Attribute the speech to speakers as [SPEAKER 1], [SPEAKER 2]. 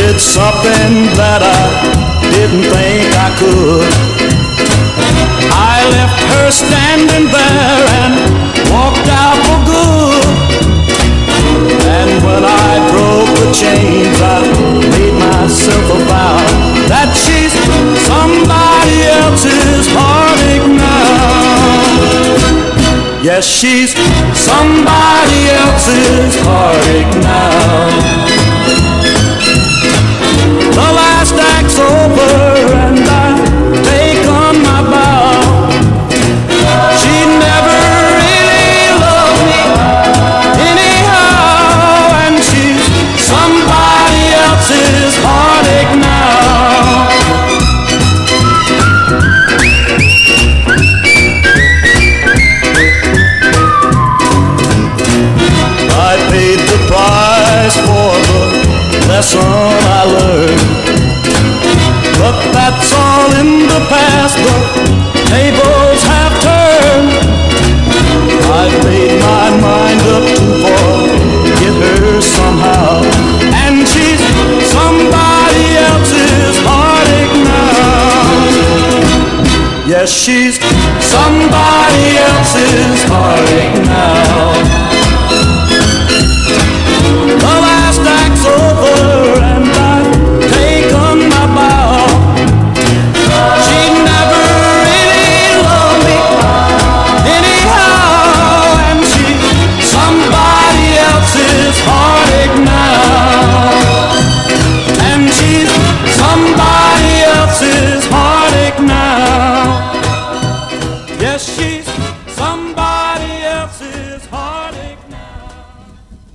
[SPEAKER 1] did something that I didn't think I could. I left her standing there and walked out for good. And when I broke the chains, I made myself a vow that she's somebody else's heartache now. Yes, she's somebody else's heartache now. The last act's over and I've taken my bow. She never really loved me anyhow, and she's somebody else's heartache now. I paid the price for the lesson I learned, but that's all in the past, the tables have turned. I've made my mind up to forget her somehow, and she's somebody else's heartache now. Yes, she's somebody else's